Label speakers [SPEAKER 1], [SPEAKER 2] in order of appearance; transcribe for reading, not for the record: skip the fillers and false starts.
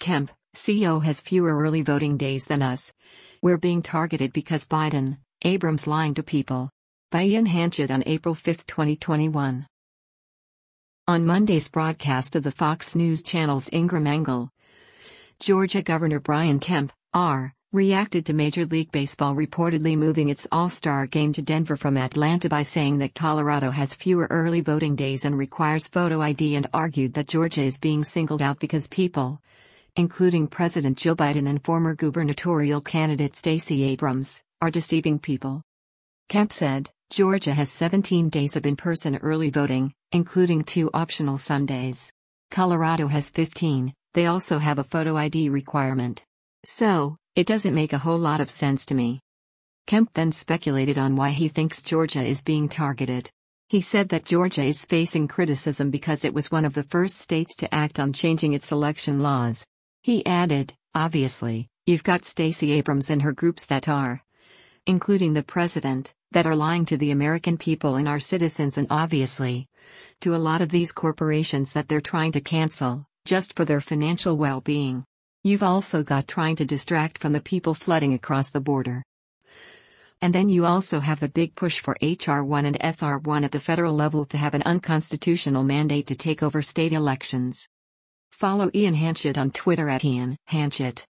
[SPEAKER 1] Kemp, CEO has fewer early voting days than us. We're being targeted because Biden, Abrams lying to people. By Ian Hanchett on April 5, 2021. On Monday's broadcast of the Fox News Channel's Ingram Angle, Georgia Governor Brian Kemp, R., reacted to Major League Baseball reportedly moving its All-Star game to Denver from Atlanta by saying that Colorado has fewer early voting days and requires photo ID, and argued that Georgia is being singled out because people, including President Joe Biden and former gubernatorial candidate Stacey Abrams, are deceiving people. Kemp said, Georgia has 17 days of in-person early voting, including 2 optional Sundays. Colorado has 15, they also have a photo ID requirement. So, it doesn't make a whole lot of sense to me. Kemp then speculated on why he thinks Georgia is being targeted. He said that Georgia is facing criticism because it was one of the first states to act on changing its election laws. He added, obviously, you've got Stacey Abrams and her groups that are, including the president, that are lying to the American people and our citizens, and obviously, to a lot of these corporations that they're trying to cancel, just for their financial well-being. You've also got trying to distract from the people flooding across the border. And then you also have the big push for H.R. 1 and S.R. 1 at the federal level to have an unconstitutional mandate to take over state elections. Follow Ian Hanchett on Twitter at Ian Hanchett.